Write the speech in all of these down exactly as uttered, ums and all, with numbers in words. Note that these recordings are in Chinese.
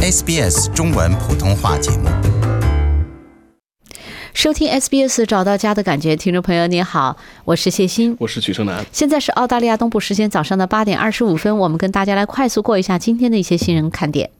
S B S 中文普通话节目。 收听 S B S 找到家的感觉，听众朋友你好，我是谢欣， 我是许胜男。 现在是澳大利亚东部时间早上的八点二十五分，我们跟大家来快速过一下今天的一些新闻看点。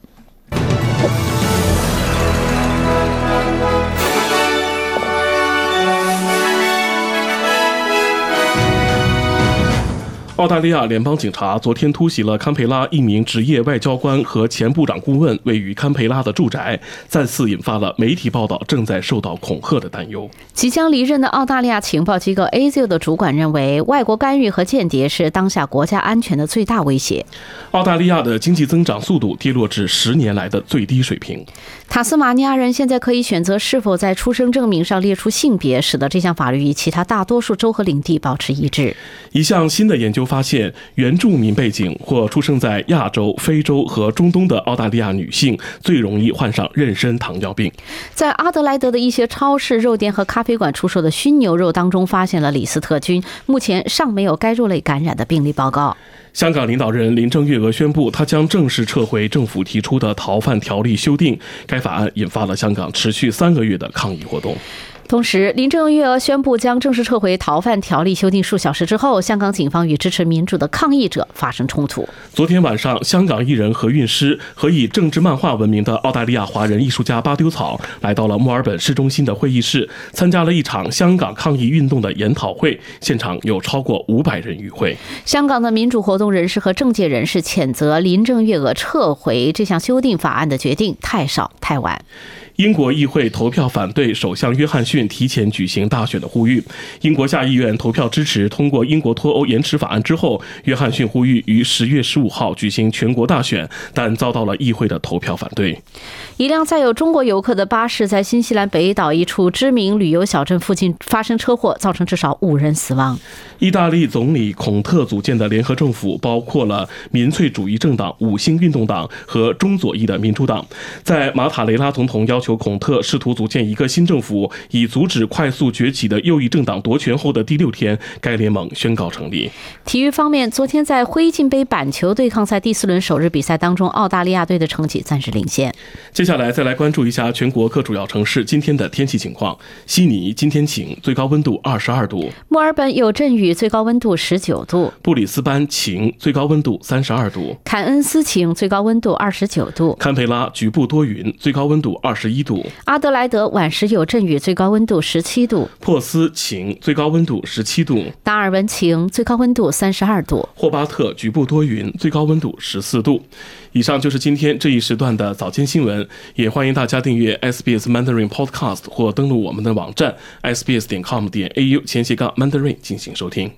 澳大利亚联邦警察昨天突袭了堪培拉一名职业外交官和前部长顾问位于堪培拉的住宅，再次引发了媒体报道正在受到恐吓的担忧。 即将离任的澳大利亚情报机构 A S I O 的主管认为，外国干预和间谍是当下国家安全的最大威胁。 澳大利亚的经济增长速度跌落至十年来的最低水平。 塔斯马尼亚人现在可以选择是否在出生证明上列出性别，使得这项法律与其他大多数州和领地保持一致。 一项新的研究发现，原住民背景或出生在亚洲、非洲和中东的澳大利亚女性最容易患上妊娠糖尿病。 在阿德莱德的一些超市、肉店和咖啡馆出售的熏牛肉当中发现了李斯特菌，目前尚没有该肉类感染的病例报告。 香港领导人林郑月娥宣布，她将正式撤回政府提出的逃犯条例修订。该法案引发了香港持续三个月的抗议活动。 同时，林郑月娥宣布将正式撤回逃犯条例修订数小时之后，香港警方与支持民主的抗议者发生冲突。 昨天晚上，香港艺人何韵诗和以政治漫画闻名的澳大利亚华人艺术家巴丢草来到了墨尔本市中心的会议室，参加了一场香港抗议运动的研讨会，现场有超过五百人与会。 香港的民主活动人士和政界人士谴责林郑月娥撤回这项修订法案的决定太少太晚。 英国议会投票反对首相约翰逊提前举行大选的呼吁。英国下议院投票支持通过英国脱欧延迟法案之后，约翰逊呼吁于十月十五号举行全国大选，但遭到了议会的投票反对。 一辆载有中国游客的巴士在新西兰北岛一处知名旅游小镇附近发生车祸，造成至少五人死亡。 意大利总理孔特组建的联合政府包括了民粹主义政党五星运动党和中左翼的民主党。在马塔雷拉总统要求孔特试图组建一个新政府，以阻止快速崛起的右翼政党夺权后的第六天，该联盟宣告成立。 体育方面，昨天在灰烬杯板球对抗赛第四轮首日比赛当中，澳大利亚队的成绩暂时领先。 接下来再来关注一下全国各主要城市今天的天气情况。悉尼今天晴，最高温度二十二度； 墨尔本有阵雨，最高温度十九度； 布里斯班晴，最高温度三十二度； 坎恩斯晴，最高温度二十九度； 堪培拉局部多云，最高温度二十一度； 阿德莱德晚时有阵雨，最高温度十七度； 珀斯晴，最高温度十七度； 达尔文晴，最高温度三十二度； 霍巴特局部多云，最高温度十四度。以上就是今天这一时段的早间新闻，也欢迎大家订阅 S B S Mandarin Podcast 或登录我们的网站 s b s 点 com 点 a u 前斜杠 Mandarin 进行收听。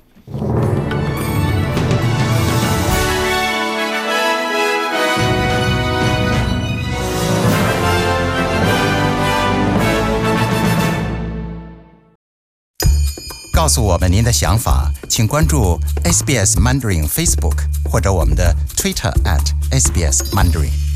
告诉我们您的想法，请关注 S B S Mandarin Facebook 或者我们的 Twitter at S B S Mandarin。